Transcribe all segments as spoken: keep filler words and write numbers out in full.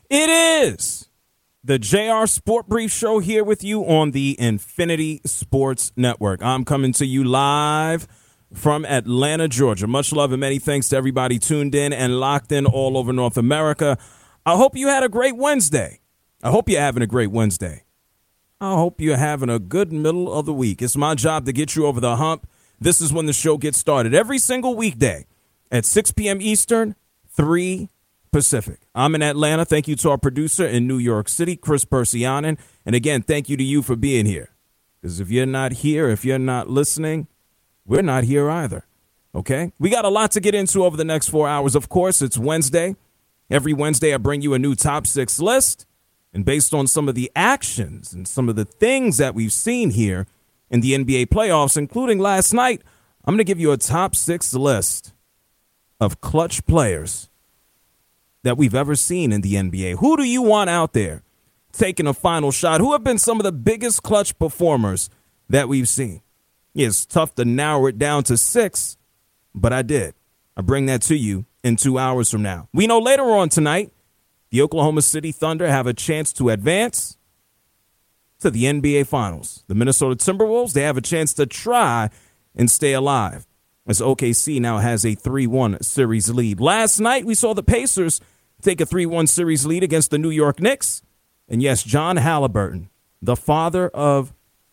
It is the J R Sport Brief Show here with you on the Infinity Sports Network. I'm coming to you live from Atlanta, Georgia. Much love and many thanks to everybody tuned in and locked in all over North America. I hope you had a great Wednesday. I hope you're having a great Wednesday. I hope you're having a good middle of the week. It's my job to get you over the hump. This is when the show gets started every single weekday at six p.m. Eastern, three Pacific. I'm in Atlanta. Thank you to our producer in New York City, Chris Persianen. And again, thank you to you for being here. Because if you're not here, if you're not listening, we're not here either. Okay? We got a lot to get into over the next four hours. Of course, it's Wednesday. Every Wednesday, I bring you a new top six list. And based on some of the actions and some of the things that we've seen here in the N B A playoffs, including last night, I'm going to give you a top six list of clutch players that we've ever seen in the N B A. Who do you want out there taking a final shot? Who have been some of the biggest clutch performers that we've seen? Yeah, it's tough to narrow it down to six, but I did. I bring that to you in two hours from now. We know later on tonight, the Oklahoma City Thunder have a chance to advance to the N B A Finals. The Minnesota Timberwolves, they have a chance to try and stay alive, as O K C now has a three one series lead. Last night, we saw the Pacers take a three one series lead against the New York Knicks. And yes, John Halliburton, the father of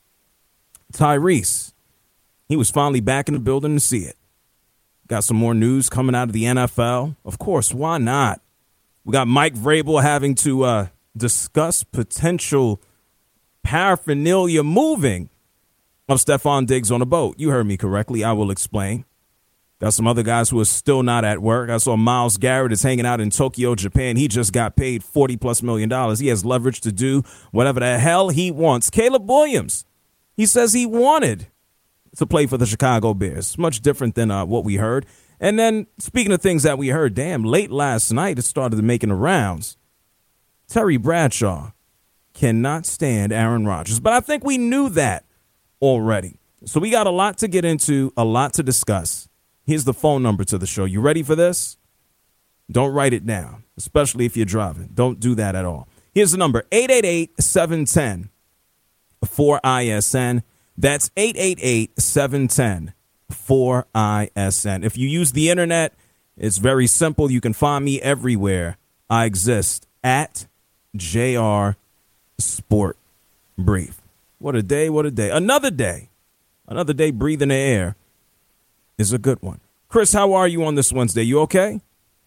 Tyrese, he was finally back in the building to see it. Got some more news coming out of the N F L. Of course, why not? We got Mike Vrabel having to uh, discuss potential paraphernalia moving of Stephon Diggs on a boat. You heard me correctly. I will explain. Got some other guys who are still not at work. I saw Myles Garrett is hanging out in Tokyo, Japan. He just got paid forty plus million dollars. He has leverage to do whatever the hell he wants. Caleb Williams, he says he wanted to play for the Chicago Bears. Much different than uh, what we heard. And then, speaking of things that we heard, damn, late last night, it started making the rounds. Terry Bradshaw cannot stand Aaron Rodgers. But I think we knew that already. So we got a lot to get into, a lot to discuss. Here's the phone number to the show. You ready for this? Don't write it down, especially if you're driving. Don't do that at all. Here's the number, eight eight eight, seven one zero, four I S N. That's eight eight eight, seven one zero, four I S N. If you use the internet, it's very simple. You can find me everywhere. I exist at J R Sport Brief. What a day, what a day. Another day. Another day breathing the air is a good one. Chris, how are you on this Wednesday? You okay?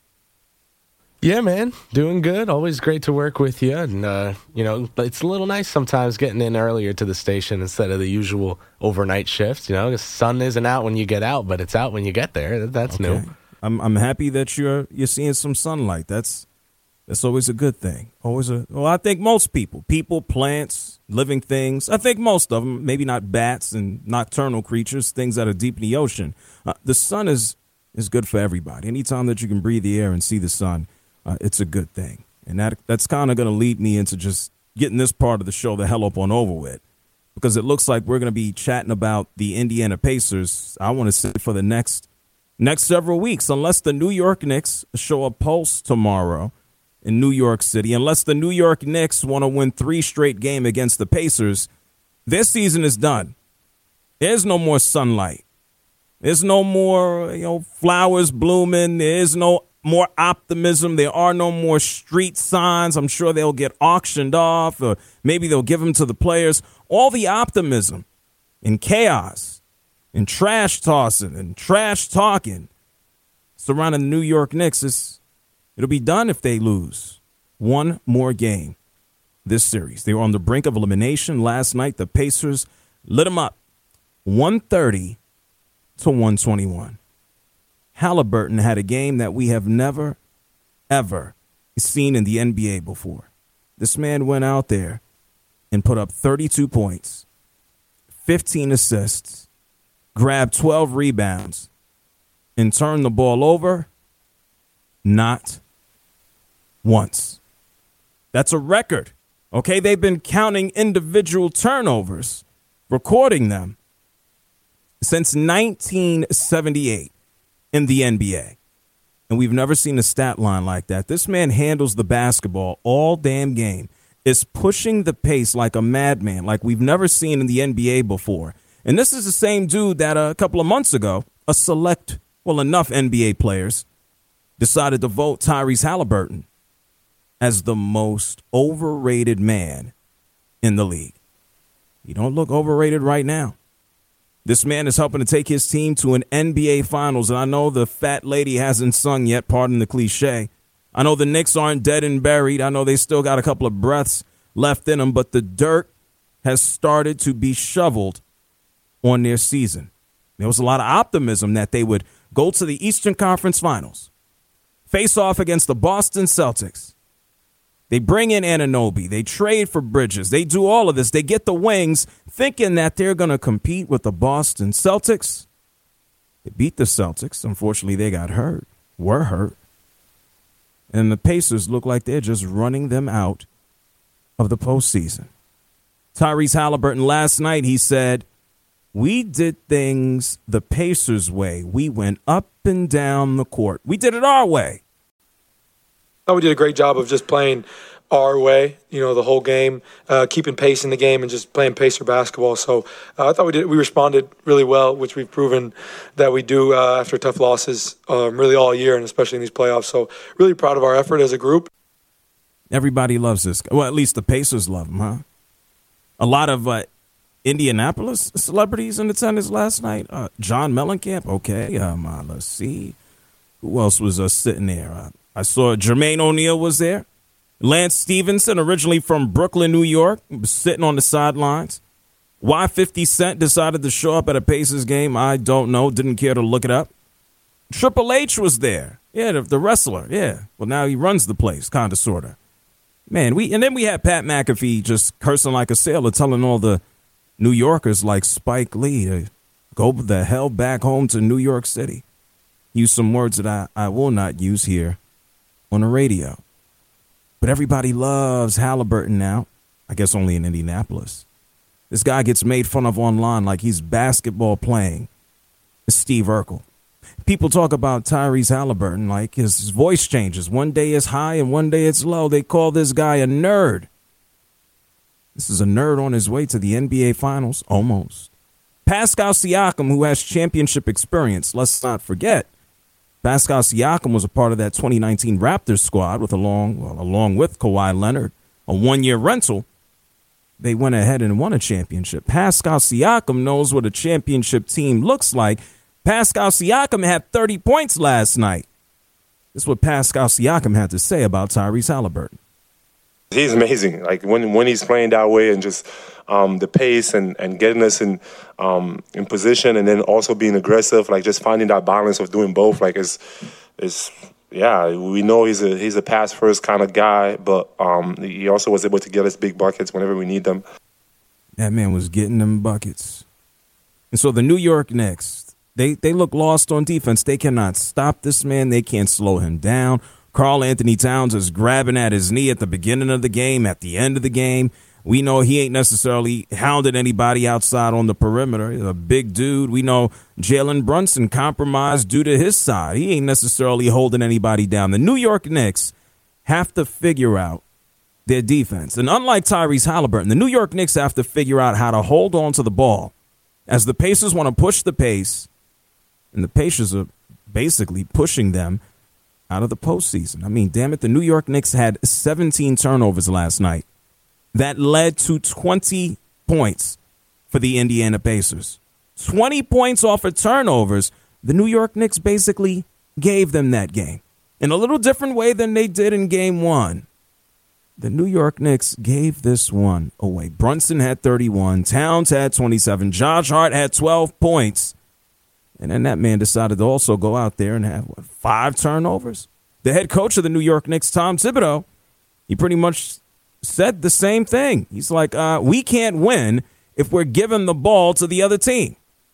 Yeah, man. Doing good. Always great to work with you. And, uh, you know, it's a little nice sometimes getting in earlier to the station instead of the usual overnight shifts. You know, the sun isn't out when you get out, but it's out when you get there. That's okay. new. I'm I'm happy that you're you're seeing some sunlight. That's that's always a good thing. Always a well, I think most people, people, plants, living things. I think most of them, maybe not bats and nocturnal creatures, things that are deep in the ocean. Uh, the sun is is good for everybody. Anytime that you can breathe the air and see the sun, Uh, it's a good thing. And that that's kind of going to lead me into just getting this part of the show the hell up on over with, because it looks like we're going to be chatting about the Indiana Pacers, I want to say, for the next next several weeks, unless the New York Knicks show a pulse tomorrow in New York City, unless the New York Knicks want to win three straight games against the Pacers. This season is done. There's no more sunlight. There's no more, you know, flowers blooming. There is no more optimism. There are no more street signs. I'm sure they'll get auctioned off, or maybe they'll give them to the players. All the optimism and chaos and trash tossing and trash talking surrounding the New York Knicks, is it'll be done if they lose one more game this series. They were on the brink of elimination last night. The Pacers lit them up one thirty to one twenty-one. Halliburton had a game that we have never, ever seen in the N B A before. This man went out there and put up thirty-two points, fifteen assists, grabbed twelve rebounds, and turned the ball over not once. That's a record. Okay, they've been counting individual turnovers, recording them, since nineteen seventy-eight in the N B A. And we've never seen a stat line like that. This man handles the basketball all damn game, is pushing the pace like a madman, like we've never seen in the N B A before. And this is the same dude that a couple of months ago, a select, well, enough N B A players decided to vote Tyrese Halliburton as the most overrated man in the league. He don't look overrated right now. This man is helping to take his team to an N B A Finals, and I know the fat lady hasn't sung yet, pardon the cliche. I know the Knicks aren't dead and buried. I know they still got a couple of breaths left in them, but the dirt has started to be shoveled on their season. There was a lot of optimism that they would go to the Eastern Conference Finals, face off against the Boston Celtics. They bring in Anunoby. They trade for Bridges. They do all of this. They get the wings thinking that they're going to compete with the Boston Celtics. They beat the Celtics. Unfortunately, they got hurt, were hurt. And the Pacers look like they're just running them out of the postseason. Tyrese Halliburton last night, he said, we did things the Pacers way. We went up and down the court. We did it our way. I thought we did a great job of just playing our way, you know, the whole game, uh, keeping pace in the game and just playing Pacer basketball. So uh, I thought we did. We responded really well, which we've proven that we do uh, after tough losses um, really all year and especially in these playoffs. So really proud of our effort as a group. Everybody loves this guy. Well, at least the Pacers love him, huh? A lot of uh, Indianapolis celebrities in attendance last night. Uh, John Mellencamp, okay. Um, uh, let's see. Who else was uh, sitting there? Uh, I saw Jermaine O'Neal was there. Lance Stevenson, originally from Brooklyn, New York, was sitting on the sidelines. Why fifty Cent decided to show up at a Pacers game, I don't know. Didn't care to look it up. Triple H was there. Yeah, the, the wrestler. Yeah. Well, now he runs the place, kind of, sort of. Man, we and then we had Pat McAfee just cursing like a sailor, telling all the New Yorkers like Spike Lee to go the hell back home to New York City. Use some words that I, I will not use here on the radio. But everybody loves Halliburton now. I guess only in Indianapolis. This guy gets made fun of online like he's basketball playing. It's Steve Urkel. People talk about Tyrese Halliburton like his voice changes. One day it's high and one day it's low. They call this guy a nerd. This is a nerd on his way to the N B A Finals, almost. Pascal Siakam, who has championship experience, let's not forget. Pascal Siakam was a part of that twenty nineteen Raptors squad with along, well, along with Kawhi Leonard, a one-year rental. They went ahead and won a championship. Pascal Siakam knows what a championship team looks like. Pascal Siakam had thirty points last night. This is what Pascal Siakam had to say about Tyrese Halliburton. He's amazing. Like when when he's playing that way and just um, the pace and, and getting us in um, in position and then also being aggressive, like just finding that balance of doing both. Like is is yeah, we know he's a he's a pass first kind of guy, but um, he also was able to get us big buckets whenever we need them. That man was getting them buckets. And so the New York Knicks, they they look lost on defense. They cannot stop this man. They can't slow him down. Karl Anthony Towns is grabbing at his knee at the beginning of the game, at the end of the game. We know he ain't necessarily hounded anybody outside on the perimeter. He's a big dude. We know Jalen Brunson compromised due to his side. He ain't necessarily holding anybody down. The New York Knicks have to figure out their defense. And unlike Tyrese Halliburton, the New York Knicks have to figure out how to hold on to the ball as the Pacers want to push the pace, and the Pacers are basically pushing them out of the postseason. I mean, damn it, the New York Knicks had seventeen turnovers last night. That led to twenty points for the Indiana Pacers. twenty points off of turnovers. The New York Knicks basically gave them that game in a little different way than they did in game one. The New York Knicks gave this one away. Brunson had thirty-one. Towns had twenty-seven. Josh Hart had twelve points. And then that man decided to also go out there and have, what, five turnovers? The head coach of the New York Knicks, Tom Thibodeau, he pretty much said the same thing. He's like, uh, we can't win if we're giving the ball to the other team.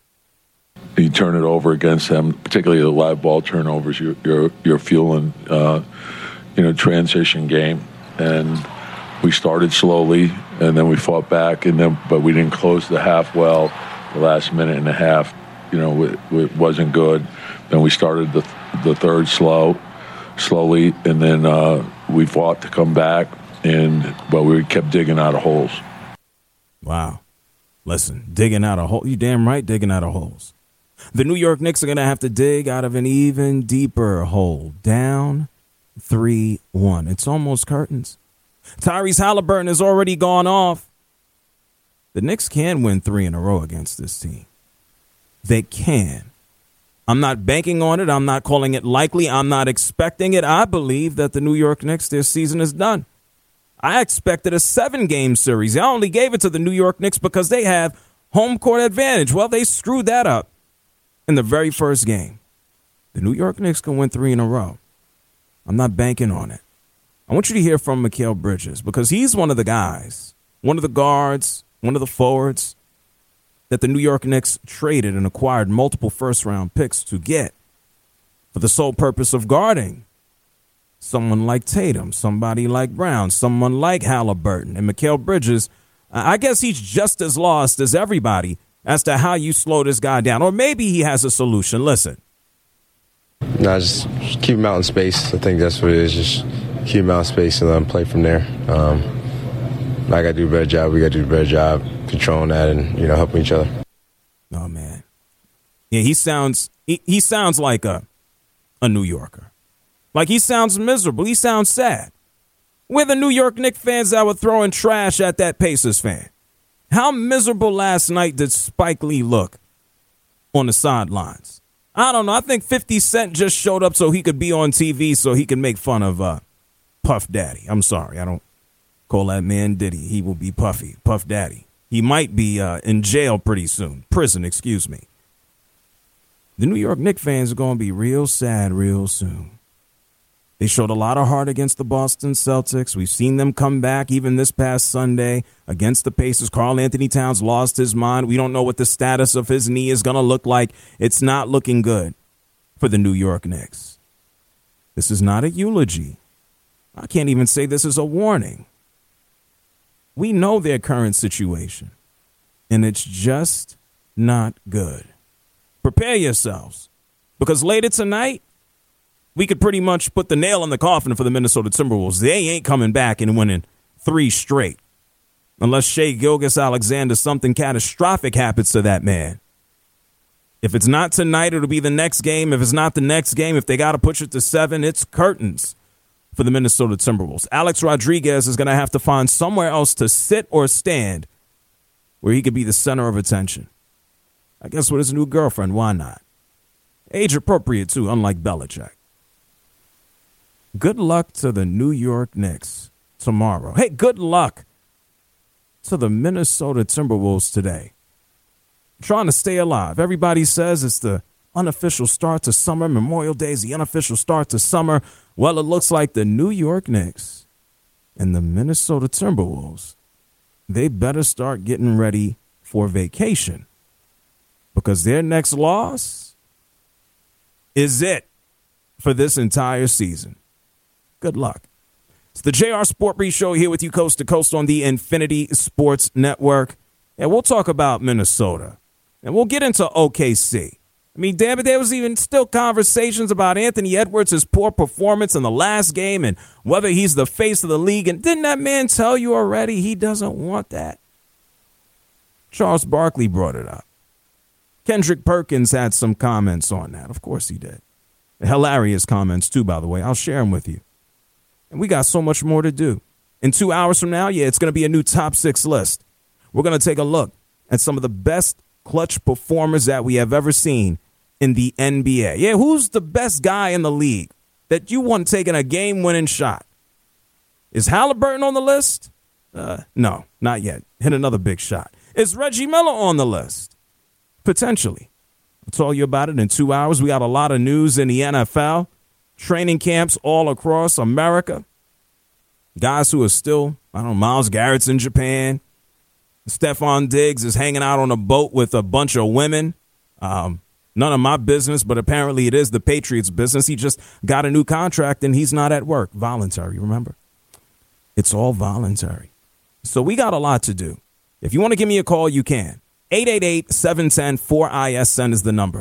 You turn it over against them, particularly the live ball turnovers. You're you're, you're fueling, uh, you know, transition game, and we started slowly, and then we fought back, and then but we didn't close the half well. The last minute and a half, you know, it, it wasn't good. Then we started the the third slow, slowly, and then uh, we fought to come back, and but we kept digging out of holes. Wow. Listen, digging out of holes. You damn right digging out of holes. The New York Knicks are going to have to dig out of an even deeper hole. Down three one. It's almost curtains. Tyrese Halliburton has already gone off. The Knicks can win three in a row against this team. They can. I'm not banking on it. I'm not calling it likely. I'm not expecting it. I believe that the New York Knicks, their season is done. I expected a seven-game series. I only gave it to the New York Knicks because they have home court advantage. Well, they screwed that up in the very first game. The New York Knicks can win three in a row. I'm not banking on it. I want you to hear from Mikal Bridges because he's one of the guys, one of the guards, one of the forwards that the New York Knicks traded and acquired multiple first-round picks to get for the sole purpose of guarding someone like Tatum, somebody like Brown, someone like Halliburton. And Mikal Bridges, I guess he's just as lost as everybody as to how you slow this guy down. Or maybe he has a solution. Listen. No, just, just keep him out in space. I think that's what it is. Just keep him out in space and let him play from there. Um, I got to do a better job. We got to do a better job controlling that and, you know, helping each other. Oh, man. Yeah, he sounds he, he sounds like a a New Yorker. Like he sounds miserable. He sounds sad. We're the New York Knicks fans that were throwing trash at that Pacers fan. How miserable last night did Spike Lee look on the sidelines? I don't know. I think fifty Cent just showed up so he could be on T V so he could make fun of uh, Puff Daddy. I'm sorry. I don't call that man Diddy. He will be Puffy, Puff Daddy. He might be uh, in jail pretty soon. Prison, excuse me. The New York Knicks fans are going to be real sad real soon. They showed a lot of heart against the Boston Celtics. We've seen them come back even this past Sunday against the Pacers. Karl Anthony Towns lost his mind. We don't know what the status of his knee is going to look like. It's not looking good for the New York Knicks. This is not a eulogy. I can't even say this is a warning. We know their current situation, and it's just not good. Prepare yourselves, because later tonight, we could pretty much put the nail in the coffin for the Minnesota Timberwolves. They ain't coming back and winning three straight. Unless Shai Gilgeous-Alexander, something catastrophic happens to that man. If it's not tonight, it'll be the next game. If it's not the next game, if they got to push it to seven, it's curtains for the Minnesota Timberwolves. Alex Rodriguez is going to have to find somewhere else to sit or stand where he could be the center of attention. I guess with his new girlfriend, why not? Age appropriate, too, unlike Belichick. Good luck to the New York Knicks tomorrow. Hey, good luck to the Minnesota Timberwolves today. Trying to stay alive. Everybody says it's the unofficial start to summer. Memorial Day is the unofficial start to summer. Well, it looks like the New York Knicks and the Minnesota Timberwolves, they better start getting ready for vacation, because their next loss is it for this entire season. Good luck. It's the J R Sport Brief Show here with you coast to coast on the Infinity Sports Network. And we'll talk about Minnesota. And we'll get into O K C. I mean, damn it, there was even still conversations about Anthony Edwards' poor performance in the last game and whether he's the face of the league. And didn't that man tell you already he doesn't want that? Charles Barkley brought it up. Kendrick Perkins had some comments on that. Of course he did. Hilarious comments, too, by the way. I'll share them with you. And we got so much more to do. In two hours from now, yeah, it's going to be a new top six list. We're going to take a look at some of the best clutch performers that we have ever seen in the N B A. Yeah, who's the best guy in the league that you want taking a game-winning shot? Is Halliburton on the list? Uh, no, not yet. Hit another big shot. Is Reggie Miller on the list? Potentially. I'll tell you about it in two hours. We got a lot of news in the N F L. Training camps all across America. Guys who are still, I don't know, Myles Garrett's in Japan. Stephon Diggs is hanging out on a boat with a bunch of women. Um, none of my business, but apparently it is the Patriots' business. He just got a new contract and he's not at work. Voluntary, remember? It's all voluntary. So we got a lot to do. If you want to give me a call, you can. eight eight eight, seven one zero, four I S N is the number.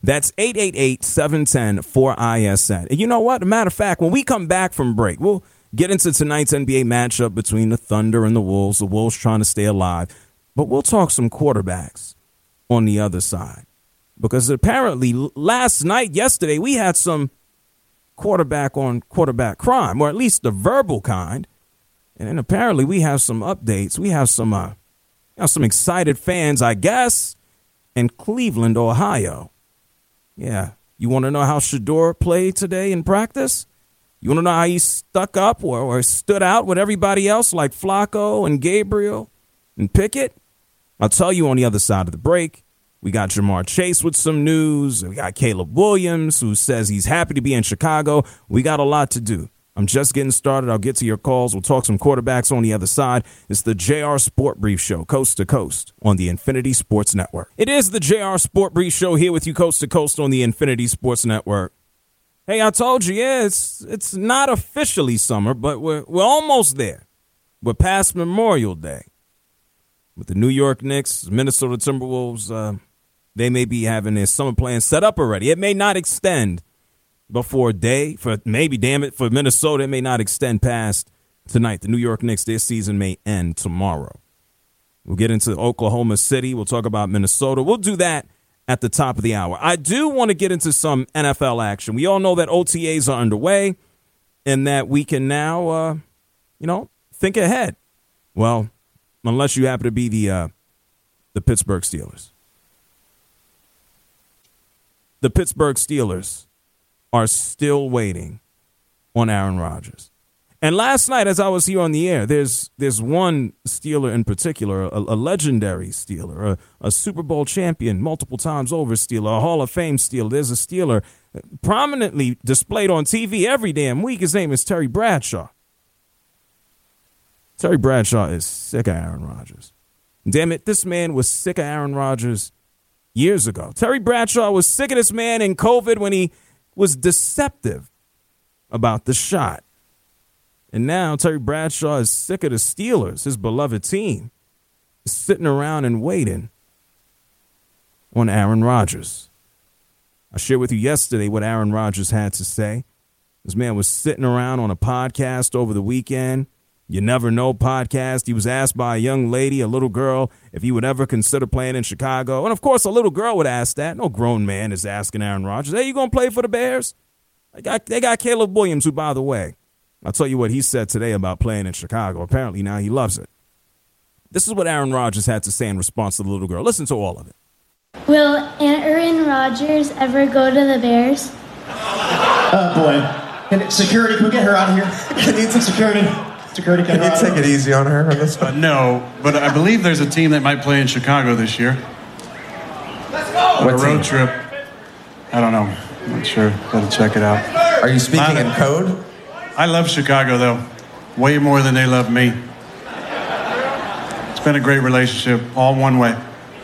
That's eight eight eight, seven one zero, four I S N. And you know what? As a matter of fact, when we come back from break, we'll get into tonight's N B A matchup between the Thunder and the Wolves. The Wolves trying to stay alive. But we'll talk some quarterbacks on the other side. Because apparently last night, yesterday, we had some quarterback on quarterback crime, or at least the verbal kind. And then apparently we have some updates. We have some, uh, you know, some excited fans, I guess, in Cleveland, Ohio. Yeah. You want to know how Shedeur played today in practice? You want to know how he stuck up or, or stood out with everybody else like Flacco and Gabriel and Pickett? I'll tell you on the other side of the break. We got Jamar Chase with some news. We got Caleb Williams, who says he's happy to be in Chicago. We got a lot to do. I'm just getting started. I'll get to your calls. We'll talk some quarterbacks on the other side. It's the J R Sport Brief Show, coast to coast, on the Infinity Sports Network. It is the J R Sport Brief Show here with you coast to coast on the Infinity Sports Network. Hey, I told you, yeah, it's it's not officially summer, but we're we're almost there. We're past Memorial Day. With the New York Knicks, Minnesota Timberwolves, uh, they may be having their summer plans set up already. It may not extend before day. For maybe, damn it, for Minnesota, it may not extend past tonight. The New York Knicks, their season may end tomorrow. We'll get into Oklahoma City. We'll talk about Minnesota. We'll do that at the top of the hour. I do want to get into some N F L action. We all know that O T As are underway and that we can now, uh, you know, think ahead. Well, unless you happen to be the uh, the Pittsburgh Steelers. The Pittsburgh Steelers are still waiting on Aaron Rodgers. And last night, as I was here on the air, there's there's one Steeler in particular, a, a legendary Steeler, a, a Super Bowl champion, multiple times over Steeler, a Hall of Fame Steeler. There's a Steeler prominently displayed on T V every damn week. His name is Terry Bradshaw. Terry Bradshaw is sick of Aaron Rodgers. Damn it, this man was sick of Aaron Rodgers years ago. Terry Bradshaw was sick of this man in COVID when he was deceptive about the shot. And now Terry Bradshaw is sick of the Steelers, his beloved team, sitting around and waiting on Aaron Rodgers. I shared with you yesterday what Aaron Rodgers had to say. This man was sitting around on a podcast over the weekend. You Never Know podcast. He was asked by a young lady, a little girl, if he would ever consider playing in Chicago. And, of course, a little girl would ask that. No grown man is asking Aaron Rodgers, hey, you going to play for the Bears? They got, they got Caleb Williams, who, by the way, I'll tell you what he said today about playing in Chicago. Apparently now he loves it. This is what Aaron Rodgers had to say in response to the little girl. Listen to all of it. Will Aaron Rodgers ever go to the Bears? Oh, boy. Can, security, can we get her out of here? I need some security. Security, can, can you take it easy on her on this one? Uh, no, but I believe there's a team that might play in Chicago this year. Let's go! On what a road team? trip. I don't know. I'm not sure. Got to check it out. Are you speaking in code? I love Chicago, though. Way more than they love me. It's been a great relationship, all one way.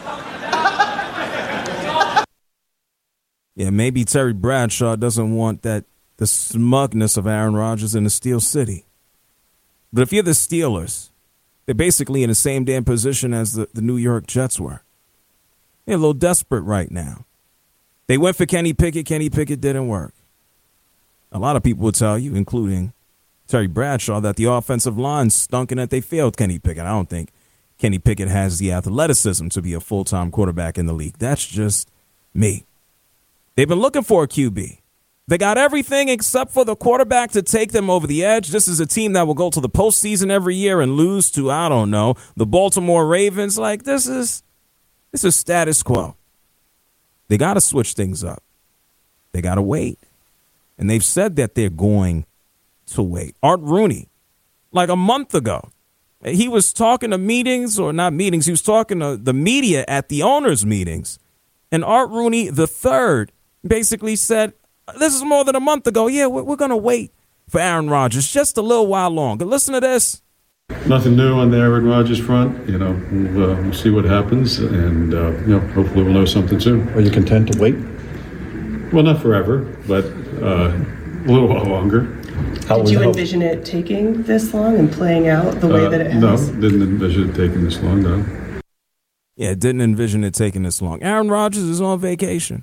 Yeah, maybe Terry Bradshaw doesn't want that the smugness of Aaron Rodgers in the Steel City. But if you're the Steelers, they're basically in the same damn position as the, the New York Jets were. They're a little desperate right now. They went for Kenny Pickett. Kenny Pickett didn't work. A lot of people will tell you, including Terry Bradshaw, that the offensive line stunk and that they failed Kenny Pickett. I don't think Kenny Pickett has the athleticism to be a full-time quarterback in the league. That's just me. They've been looking for a Q B. They got everything except for the quarterback to take them over the edge. This is a team that will go to the postseason every year and lose to, I don't know, the Baltimore Ravens. Like, this is this is status quo. They got to switch things up. They got to wait. And they've said that they're going to wait. Art Rooney, like a month ago, he was talking to meetings, or not meetings, he was talking to the media at the owners' meetings. And Art Rooney the third basically said, this is more than a month ago. Yeah, we're, we're going to wait for Aaron Rodgers just a little while longer. Listen to this. Nothing new on the Aaron Rodgers front. You know, we'll, uh, we'll see what happens, and uh, you know, hopefully we'll know something soon. Are you content to wait? Well, not forever, but uh, a little while longer. How Did you envision it taking this long and playing out the way uh, that it has? No, didn't envision it taking this long, no. Yeah, didn't envision it taking this long. Aaron Rodgers is on vacation.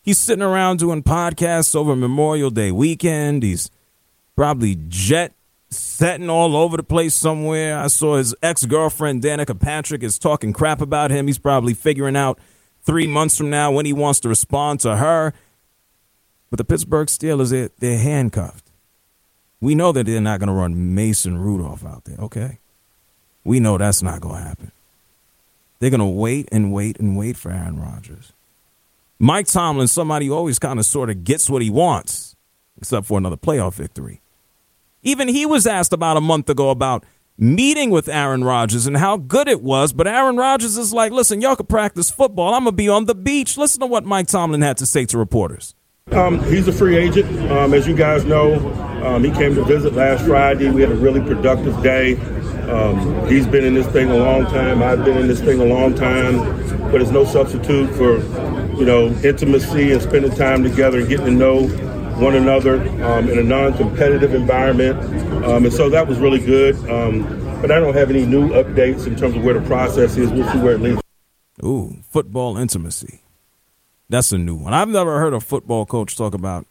He's sitting around doing podcasts over Memorial Day weekend. He's probably jet setting all over the place somewhere. I saw his ex-girlfriend, Danica Patrick, is talking crap about him. He's probably figuring out three months from now when he wants to respond to her. But the Pittsburgh Steelers, they're, they're handcuffed. We know that they're not going to run Mason Rudolph out there, okay? We know that's not going to happen. They're going to wait and wait and wait for Aaron Rodgers. Mike Tomlin, somebody who always kind of sort of gets what he wants, except for another playoff victory. Even he was asked about a month ago about meeting with Aaron Rodgers and how good it was, but Aaron Rodgers is like, listen, y'all can practice football. I'm going to be on the beach. Listen to what Mike Tomlin had to say to reporters. Um, he's a free agent. Um, as you guys know, um, he came to visit last Friday. We had a really productive day. Um, he's been in this thing a long time. I've been in this thing a long time, but it's no substitute for, you know, intimacy and spending time together and getting to know one another um, in a non-competitive environment. Um, and so that was really good. Um, but I don't have any new updates in terms of where the process is. We'll see where it leads. Ooh, football intimacy. That's a new one. I've never heard a football coach talk about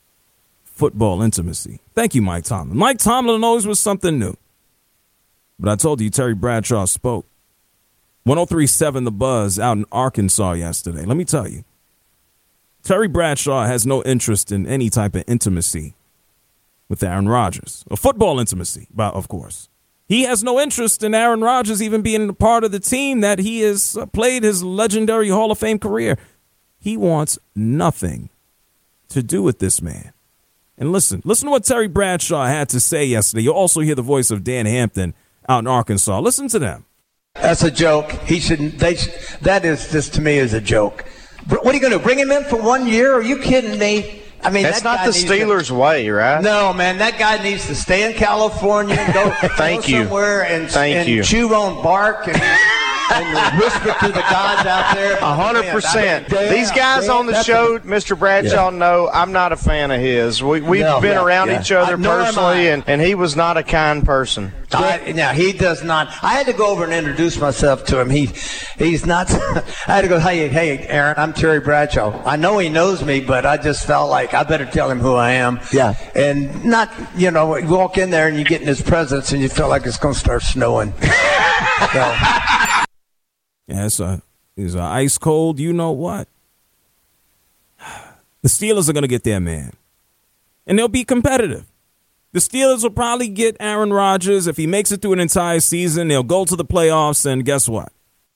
football intimacy. Thank you, Mike Tomlin. Mike Tomlin always was something new. But I told you Terry Bradshaw spoke. one oh three point seven The Buzz out in Arkansas yesterday. Let me tell you, Terry Bradshaw has no interest in any type of intimacy with Aaron Rodgers. A football intimacy, of course. He has no interest in Aaron Rodgers even being a part of the team that he has played his legendary Hall of Fame career. He wants nothing to do with this man. And listen, listen to what Terry Bradshaw had to say yesterday. You'll also hear the voice of Dan Hampton out in Arkansas. Listen to them. That's a joke. He shouldn't. They. That is just to me is a joke. What are you going to do? Bring him in for one year? Are you kidding me? I mean, that's that not the Steelers' to, way, right? No, man. That guy needs to stay in California and go, Thank go you. somewhere and, Thank and you. chew on bark and, and whisper to the gods out there. A hundred percent. These guys damn, on the show, a, Mister Bradshaw, yeah. know I'm not a fan of his. We, we've no, been yeah, around yeah. each other I, personally, and, and he was not a kind person. I, now he does not. I had to go over and introduce myself to him. He, he's not. I had to go. Hey, hey, Aaron. I'm Terry Bradshaw. I know he knows me, but I just felt like I better tell him who I am. Yeah. And not, you know, you walk in there and you get in his presence and you feel like it's going to start snowing. So. Yeah, it's a, it's a ice cold. You know what? The Steelers are going to get their man, and they'll be competitive. The Steelers will probably get Aaron Rodgers. If he makes it through an entire season, they'll go to the playoffs, and guess what?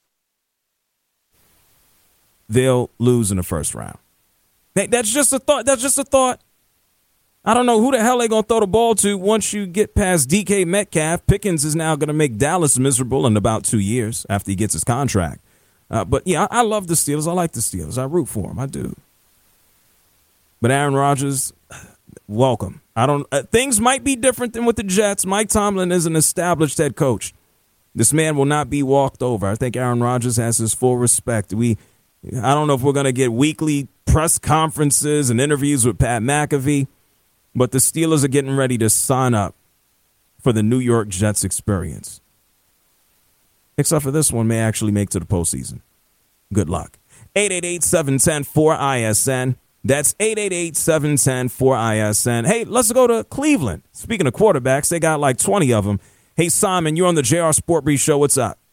They'll lose in the first round. That's just a thought. That's just a thought. I don't know who the hell they're going to throw the ball to once you get past D K Metcalf. Pickens is now going to make Dallas miserable in about two years after he gets his contract. Uh, but, yeah, I, I love the Steelers. I like the Steelers. I root for them. I do. But Aaron Rodgers, welcome. I don't. Uh, things might be different than with the Jets. Mike Tomlin is an established head coach. This man will not be walked over. I think Aaron Rodgers has his full respect. We, I don't know if we're going to get weekly press conferences and interviews with Pat McAfee, but the Steelers are getting ready to sign up for the New York Jets experience. Except for this one may actually make to the postseason. Good luck. eight eight eight, seven one zero, four I S N. That's eight eight eight, seven one zero, four I S N. Hey, let's go to Cleveland. Speaking of quarterbacks, they got like twenty of them. Hey, Simon, you're on the J R Sport Brief Show. What's up?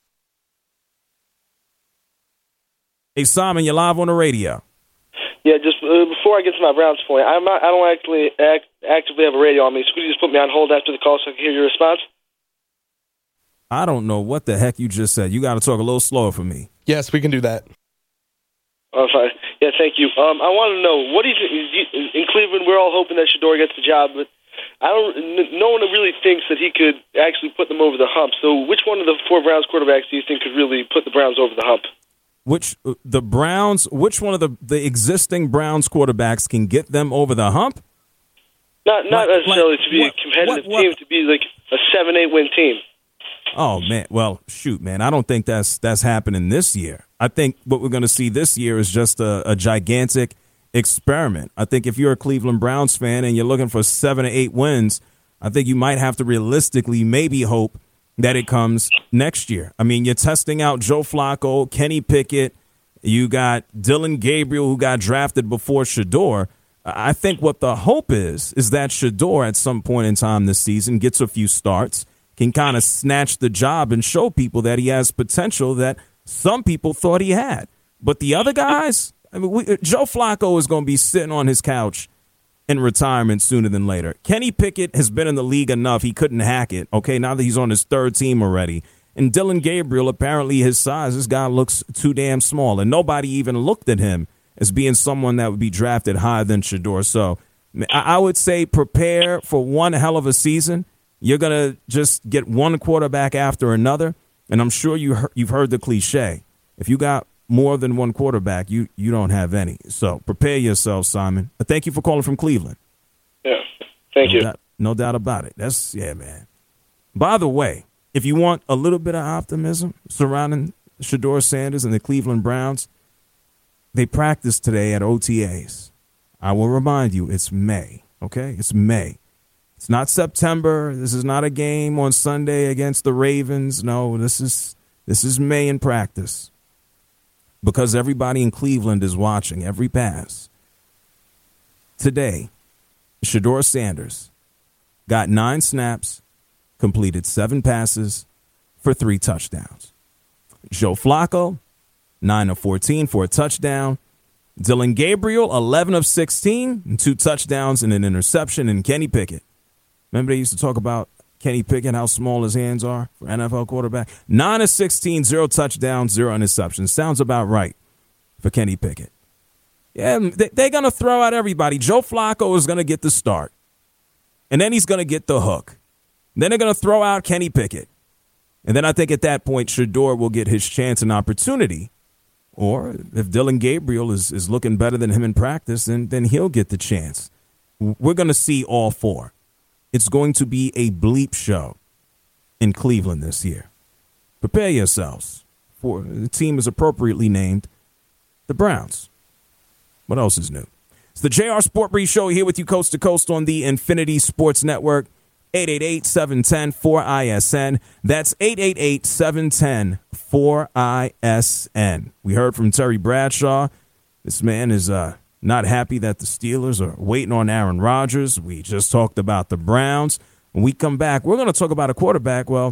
Hey, Simon, you're live on the radio. Yeah, just uh, before I get to my Browns point, I'm not, I don't actually act, actively have a radio on me, so could you just put me on hold after the call so I can hear your response? I don't know what the heck you just said. You got to talk a little slower for me. Yes, we can do that. Oh, fine. Yeah, thank you. Um, I want to know, what do you think, in Cleveland, we're all hoping that Shador gets the job, but I don't. no one really thinks that he could actually put them over the hump. So which one of the four Browns quarterbacks do you think could really put the Browns over the hump? Which the Browns, which one of the, the existing Browns quarterbacks can get them over the hump? Not not like, necessarily like, to be what, a competitive what, what? team, to be like a seven, eight win team. Oh, man. Well, shoot, man. I don't think that's that's happening this year. I think what we're going to see this year is just a, a gigantic experiment. I think if you're a Cleveland Browns fan and you're looking for seven or eight wins, I think you might have to realistically maybe hope that it comes next year. I mean, you're testing out Joe Flacco, Kenny Pickett, You got Dylan Gabriel, who got drafted before Shedeur. I think what the hope is, is that Shedeur at some point in time this season gets a few starts, can kind of snatch the job and show people that he has potential that some people thought he had. But the other guys, I mean, we, Joe Flacco is going to be sitting on his couch in retirement sooner than later. Kenny Pickett has been in the league enough. He couldn't hack it. Okay, now that he's on his third team already. And Dylan Gabriel, apparently his size, this guy looks too damn small. And nobody even looked at him as being someone that would be drafted higher than Shedeur. So I would say prepare for one hell of a season. You're going to just get one quarterback after another. And I'm sure you he- you've heard the cliche. If you got more than one quarterback, you, you don't have any. So prepare yourself, Simon. But thank you for calling from Cleveland. Yeah, thank no you. Doubt, no doubt about it. That's, yeah, man. By the way, if you want a little bit of optimism surrounding Shedeur Sanders and the Cleveland Browns, they practiced today at O T As. I will remind you, it's May, okay? It's May. It's not September. This is not a game on Sunday against the Ravens. No, this is this is May in practice. Because everybody in Cleveland is watching every pass. Today, Shedeur Sanders got nine snaps, completed seven passes for three touchdowns. Joe Flacco, nine of fourteen for a touchdown. Dylan Gabriel, eleven of sixteen, and two touchdowns and an interception. And Kenny Pickett. Remember they used to talk about Kenny Pickett, how small his hands are for N F L quarterback? nine of sixteen, zero touchdowns, zero interceptions. Sounds about right for Kenny Pickett. Yeah, they, they're going to throw out everybody. Joe Flacco is going to get the start. And then he's going to get the hook. Then they're going to throw out Kenny Pickett. And then I think at that point, Shedeur will get his chance and opportunity. Or if Dylan Gabriel is, is looking better than him in practice, then, then he'll get the chance. We're going to see all four. It's going to be a bleep show in Cleveland this year. Prepare yourselves. For the team is appropriately named the Browns. What else is new? It's the J R Sport Brief Show here with you coast to coast on the Infinity Sports Network. eight eight eight, seven one zero, four I S N. That's eight eight eight, seven one zero, four I S N. We heard from Terry Bradshaw. This man is uh, not happy that the Steelers are waiting on Aaron Rodgers. We just talked about the Browns. When we come back, we're going to talk about a quarterback. Well,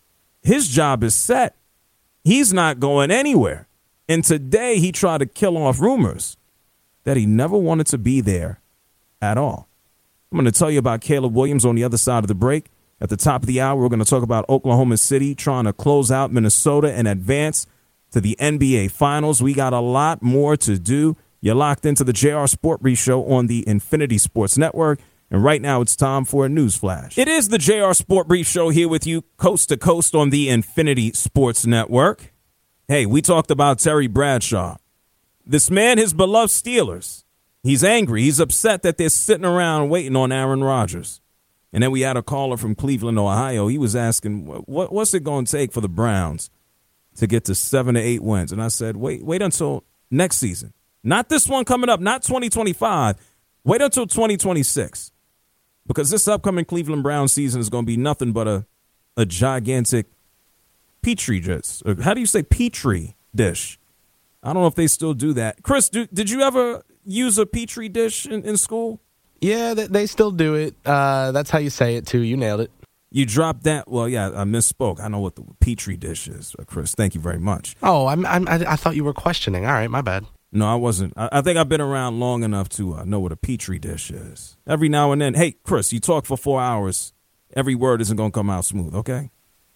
his job is set. He's not going anywhere. And today he tried to kill off rumors that he never wanted to be there at all. I'm going to tell you about Caleb Williams on the other side of the break. At the top of the hour, we're going to talk about Oklahoma City trying to close out Minnesota and advance to the N B A Finals. We got a lot more to do. You're locked into the J R Sport Brief Show on the Infinity Sports Network. And right now it's time for a news flash. It is the J R Sport Brief Show here with you coast to coast on the Infinity Sports Network. Hey, we talked about Terry Bradshaw. This man, his beloved Steelers, he's angry. He's upset that they're sitting around waiting on Aaron Rodgers. And then we had a caller from Cleveland, Ohio. He was asking, what, what's it going to take for the Browns to get to seven to eight wins? And I said, wait, wait until next season. Not this one coming up, not twenty twenty-five. Wait until twenty twenty-six. Because this upcoming Cleveland Browns season is going to be nothing but a, a gigantic petri dish. How do you say petri dish? I don't know if they still do that. Chris, do, did you ever use a petri dish in, in school? Yeah, they, they still do it. Uh, that's how you say it, too. You nailed it. You dropped that? Well, yeah, I misspoke. I know what the petri dish is, Chris. Thank you very much. Oh, I'm, I'm, I, I thought you were questioning. All right, my bad. No, I wasn't. I, I think I've been around long enough to uh, know what a petri dish is. Every now and then, hey, Chris, you talk for four hours. Every word isn't going to come out smooth, okay?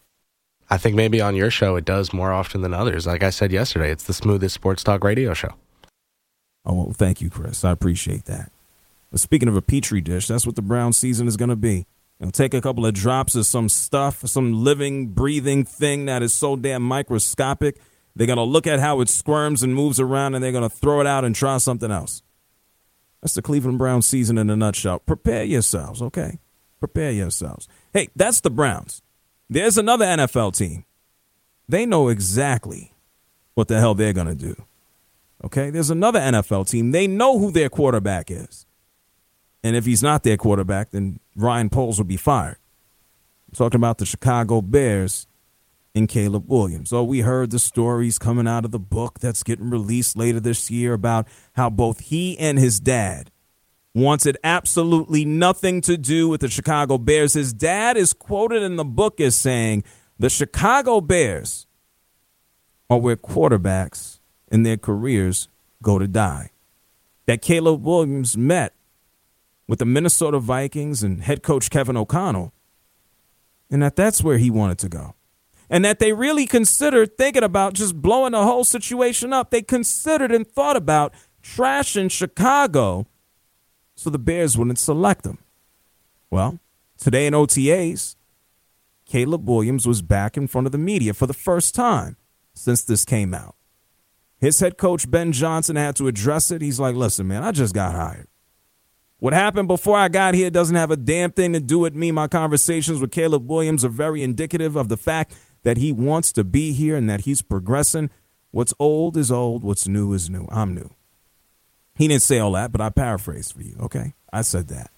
I think maybe on your show it does more often than others. Like I said yesterday, it's the smoothest sports talk radio show. Oh, well, thank you, Chris. I appreciate that. But speaking of a petri dish, that's what the Brown season is going to be. They'll take a couple of drops of some stuff, some living, breathing thing that is so damn microscopic. They're going to look at how it squirms and moves around, and they're going to throw it out and try something else. That's the Cleveland Browns season in a nutshell. Prepare yourselves, okay? Prepare yourselves. Hey, that's the Browns. There's another N F L team. They know exactly what the hell they're going to do. Okay? There's another N F L team. They know who their quarterback is. And if he's not their quarterback, then Ryan Poles will be fired. I'm talking about the Chicago Bears. in Caleb Williams. Oh, we heard the stories coming out of the book that's getting released later this year about how both he and his dad wanted absolutely nothing to do with the Chicago Bears. His dad is quoted in the book as saying, the Chicago Bears are where quarterbacks in their careers go to die. That Caleb Williams met with the Minnesota Vikings and head coach Kevin O'Connell, and that that's where he wanted to go. And that they really considered thinking about just blowing the whole situation up. They considered and thought about trashing Chicago so the Bears wouldn't select him. Well, today in O T As, Caleb Williams was back in front of the media for the first time since this came out. His head coach, Ben Johnson, had to address it. He's like, listen, man, I just got hired. What happened before I got here doesn't have a damn thing to do with me. My conversations with Caleb Williams are very indicative of the fact that he wants to be here and that he's progressing. What's old is old. What's new is new. I'm new. He didn't say all that, but I paraphrased for you, okay? I said that.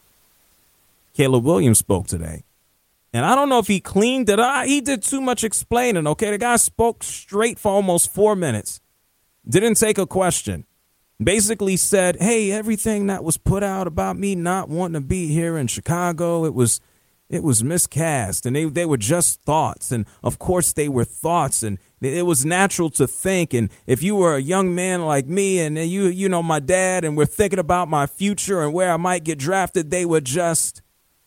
Caleb Williams spoke today. And I don't know if he cleaned it up. He did too much explaining, okay? The guy spoke straight for almost four minutes. Didn't take a question. Basically said, hey, everything that was put out about me not wanting to be here in Chicago, it was it was miscast. And they, they were just thoughts. And, of course, they were thoughts. And it was natural to think. And if you were a young man like me and you, you know, my dad, and we're thinking about my future and where I might get drafted, they were just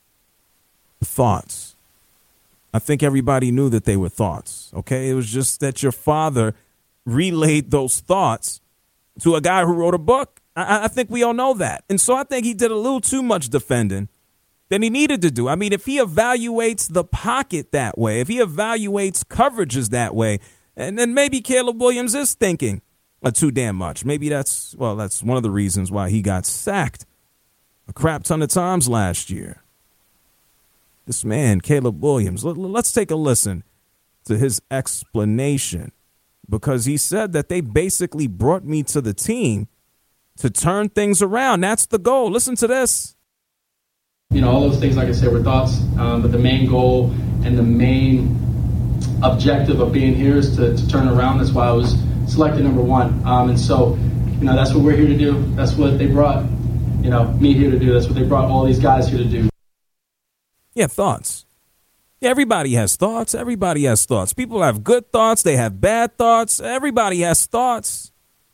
thoughts. I think everybody knew that they were thoughts, okay? It was just that your father relayed those thoughts to a guy who wrote a book. I, I think we all know that. And so I think he did a little too much defending than he needed to do. I mean, if he evaluates the pocket that way, if he evaluates coverages that way, and then maybe Caleb Williams is thinking uh, too damn much. Maybe that's, well, that's one of the reasons why he got sacked a crap ton of times last year. This man, Caleb Williams, let, let's take a listen to his explanation, because he said that they basically brought me to the team to turn things around. That's the goal. Listen to this. You know, all those things, like I said, were thoughts, um, but the main goal and the main objective of being here is to, to turn around. That's why I was selected number one. Um, and so, you know, that's what we're here to do. That's what they brought, you know, me here to do. That's what they brought all these guys here to do. Yeah, thoughts. Yeah, everybody has thoughts. Everybody has thoughts. People have good thoughts. They have bad thoughts. Everybody has thoughts.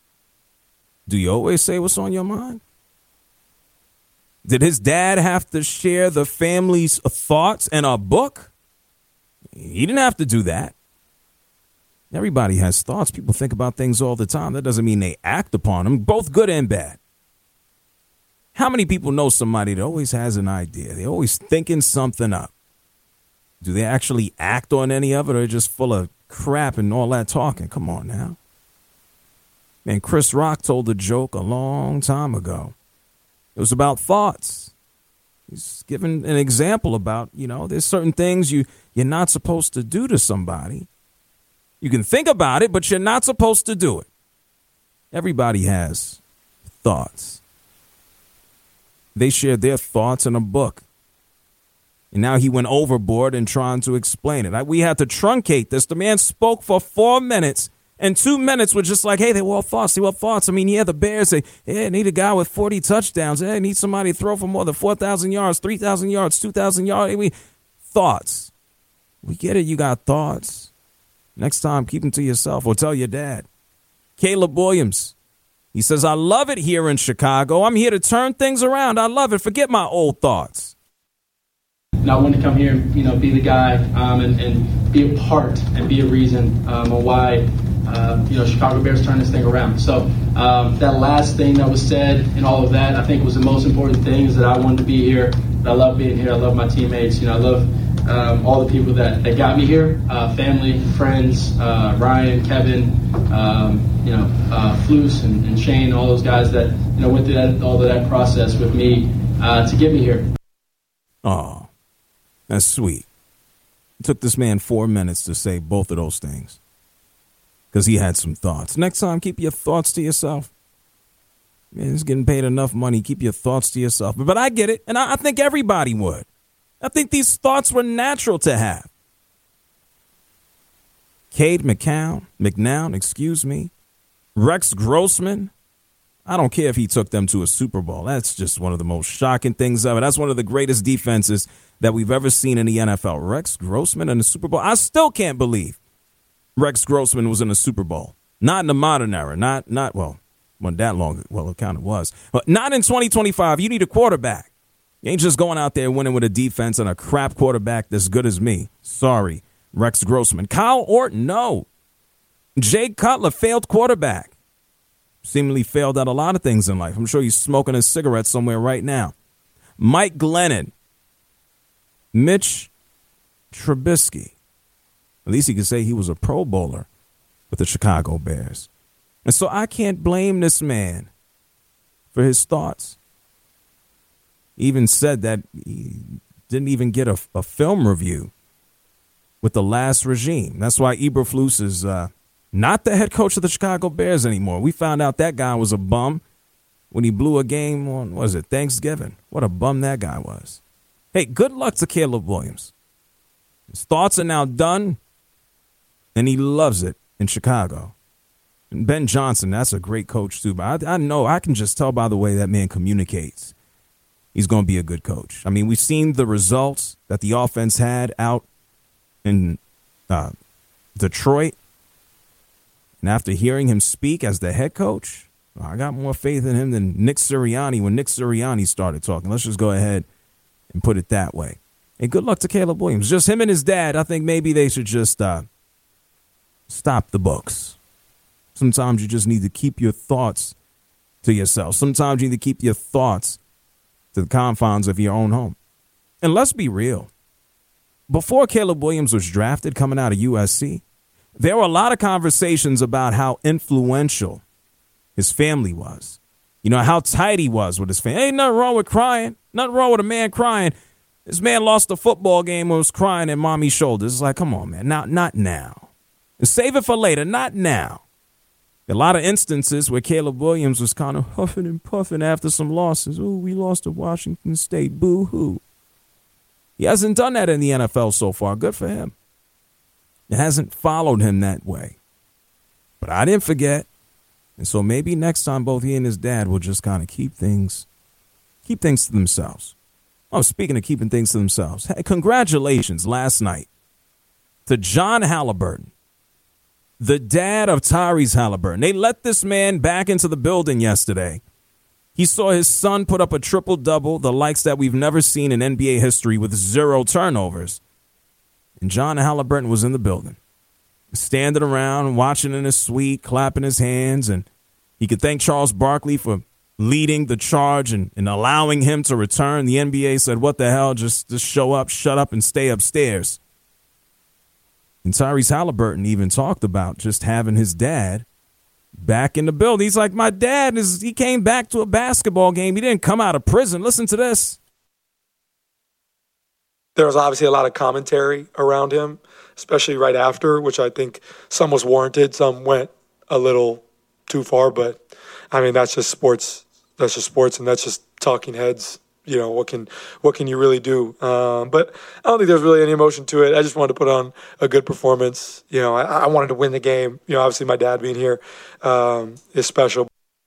Do you always say what's on your mind? Did his dad have to share the family's thoughts in a book? He didn't have to do that. Everybody has thoughts. People think about things all the time. That doesn't mean they act upon them, both good and bad. How many people know somebody that always has an idea? They're always thinking something up. Do they actually act on any of it, or are they just full of crap and all that talking? Come on now. Man, Chris Rock told a joke a long time ago. It was about thoughts. He's given an example about, you know, there's certain things you, you're not supposed to do to somebody. You can think about it, but you're not supposed to do it. Everybody has thoughts. They shared their thoughts in a book. And now he went overboard in trying to explain it. We had to truncate this. The man spoke for four minutes, and two minutes were just like, hey, they were all thoughts. They were all thoughts. I mean, yeah, the Bears say, yeah, need a guy with forty touchdowns. Yeah, need somebody to throw for more than four thousand yards, three thousand yards, two thousand yards. We, thoughts. We get it. You got thoughts. Next time, keep them to yourself or tell your dad. Caleb Williams. He says, I love it here in Chicago. I'm here to turn things around. I love it. Forget my old thoughts. And I wanted to come here and, you know, be the guy um, and, and be a part and be a reason um, on why, uh, you know, Chicago Bears turn this thing around. So um, that last thing that was said and all of that, I think was the most important thing, is that I wanted to be here. I love being here. I love my teammates. You know, I love um, all the people that, that got me here, uh, family, friends, uh, Ryan, Kevin, um, you know, uh, Flus and, and Shane, all those guys that, you know, went through that, all of that process with me uh, to get me here. Oh, that's sweet. It took this man four minutes to say both of those things because he had some thoughts. Next time, keep your thoughts to yourself. Man, he's getting paid enough money. Keep your thoughts to yourself. But, but I get it, and I, I think everybody would. I think these thoughts were natural to have. Cade McCown, McNown, excuse me, Rex Grossman. I don't care if he took them to a Super Bowl. That's just one of the most shocking things ever. That's one of the greatest defenses that we've ever seen in the N F L. Rex Grossman in the Super Bowl. I still can't believe Rex Grossman was in the Super Bowl. Not in the modern era. Not, not well, wasn't that long. Well, it kind of was. But not in twenty twenty-five. You need a quarterback. You ain't just going out there winning with a defense and a crap quarterback that's good as me. Sorry, Rex Grossman. Kyle Orton, no. Jay Cutler, failed quarterback. Seemingly failed at a lot of things in life. I'm sure he's smoking a cigarette somewhere right now. Mike Glennon. Mitch Trubisky. At least he could say he was a Pro Bowler with the Chicago Bears. And so I can't blame this man for his thoughts. He even said that he didn't even get a, a film review with the last regime. That's why Eberflus is uh, not the head coach of the Chicago Bears anymore. We found out that guy was a bum when he blew a game on, what was it, Thanksgiving? What a bum that guy was. Hey, good luck to Caleb Williams. His thoughts are now done, and he loves it in Chicago. And Ben Johnson, that's a great coach, too. But I, I know, I can just tell by the way that man communicates. He's going to be a good coach. I mean, we've seen the results that the offense had out in uh, Detroit. And after hearing him speak as the head coach, I got more faith in him than Nick Sirianni when Nick Sirianni started talking. Let's just go ahead and put it that way. And good luck to Caleb Williams. Just him and his dad, I think maybe they should just uh, stop the books. Sometimes you just need to keep your thoughts to yourself. Sometimes you need to keep your thoughts to the confines of your own home. And let's be real. Before Caleb Williams was drafted coming out of U S C, there were a lot of conversations about how influential his family was. You know, how tight he was with his family. Ain't nothing wrong with crying. Nothing wrong with a man crying. This man lost a football game and was crying at mommy's shoulders. It's like, come on, man. Not, not now. And save it for later. Not now. A lot of instances where Caleb Williams was kind of huffing and puffing after some losses. Ooh, we lost to Washington State. Boo-hoo. He hasn't done that in the N F L so far. Good for him. It hasn't followed him that way. But I didn't forget. And so maybe next time both he and his dad will just kind of keep things, keep things to themselves. Oh, speaking of keeping things to themselves, hey, congratulations last night to John Halliburton, the dad of Tyrese Halliburton. They let this man back into the building yesterday. He saw his son put up a triple-double, the likes that we've never seen in N B A history with zero turnovers. And John Halliburton was in the building, standing around, watching in his suite, clapping his hands. And he could thank Charles Barkley for leading the charge and, and allowing him to return. The N B A said, what the hell, just, just show up, shut up, and stay upstairs. And Tyrese Halliburton even talked about just having his dad back in the building. He's like, my dad, is he came back to a basketball game. He didn't come out of prison. Listen to this. There was obviously a lot of commentary around him, especially right after, which I think some was warranted. Some went a little too far, but I mean, that's just sports. That's just sports, and that's just talking heads. You know, what can what can you really do? Um, but I don't think there's really any emotion to it. I just wanted to put on a good performance. You know, I, I wanted to win the game. You know, obviously my dad being here um, is special.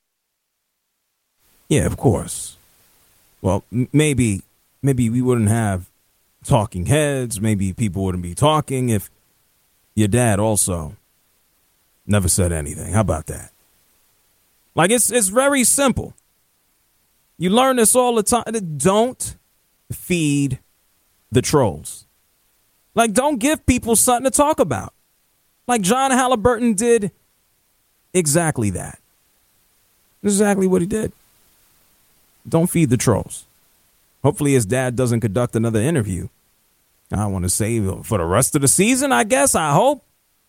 Yeah, of course. Well, m- maybe maybe we wouldn't have talking heads. Maybe people wouldn't be talking if your dad also never said anything. How about that? Like, it's it's very simple. You learn this all the time. Don't feed the trolls. Like, don't give people something to talk about. Like John Halliburton did exactly that. Exactly what he did. Don't feed the trolls. Hopefully his dad doesn't conduct another interview. I want to say for the rest of the season, I guess, I hope.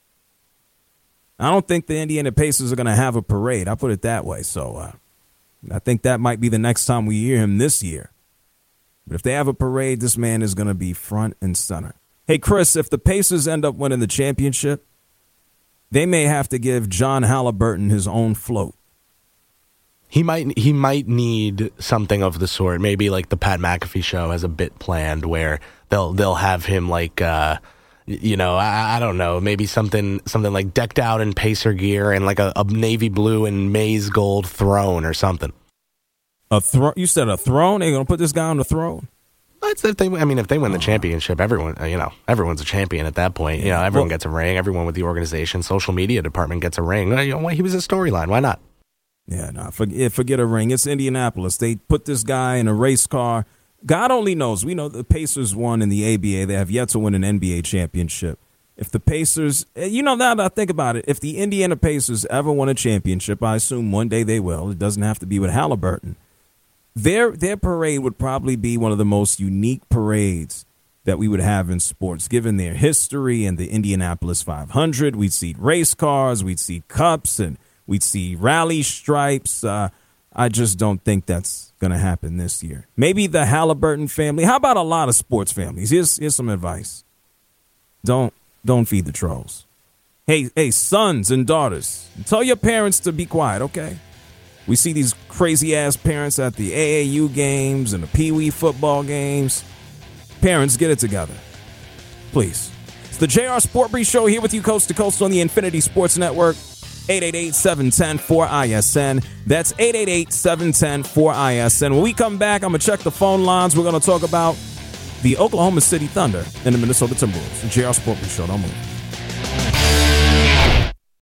I don't think the Indiana Pacers are going to have a parade. I put it that way. So uh, I think that might be the next time we hear him this year. But if they have a parade, this man is going to be front and center. Hey, Chris, if the Pacers end up winning the championship, they may have to give John Halliburton his own float. He might he might need something of the sort. Maybe like the Pat McAfee show has a bit planned where they'll they'll have him like uh, You know, I, I don't know, maybe something something like decked out in Pacer gear and like a, a navy blue and maize gold throne or something. A throne? You said a throne? They're gonna put this guy on the throne? That's if they. I mean, if they win the championship, everyone, you know, everyone's a champion at that point. You know, everyone well, gets a ring. Everyone with the organization, social media department gets a ring. You know, he was a storyline. Why not? Yeah, no, forget, forget a ring. It's Indianapolis. They put this guy in a race car. God only knows. We know the Pacers won in the A B A. They have yet to win an N B A championship. If the Pacers, you know, now that I think about it, if the Indiana Pacers ever won a championship, I assume one day they will. It doesn't have to be with Halliburton. Their their parade would probably be one of the most unique parades that we would have in sports, given their history and the Indianapolis five hundred. We'd see race cars, we'd see cups, and we'd see rally stripes. Uh, I just don't think that's going to happen this year. Maybe the Halliburton family. How about a lot of sports families? Here's here's some advice. Don't don't feed the trolls. Hey, hey, sons and daughters, tell your parents to be quiet, okay? We see these crazy-ass parents at the A A U games and the Pee Wee football games. Parents, get it together. Please. It's the J R Sport Brief Show here with you coast to coast on the Infinity Sports Network. eight eight eight, seven one zero, four I S N. That's eight eight eight, seven one zero, four I S N. When we come back, I'm going to check the phone lines. We're going to talk about the Oklahoma City Thunder and the Minnesota Timberwolves. The J R Sport Brief Show. Don't move.